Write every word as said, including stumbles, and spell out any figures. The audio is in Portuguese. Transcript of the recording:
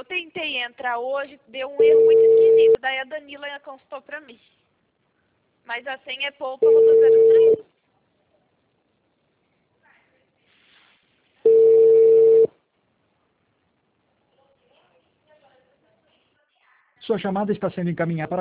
tentei entrar hoje, deu um erro muito esquisito. Daí a Danila consultou pra mim. Mas a senha é poupa zero três. Sua chamada está sendo encaminhada para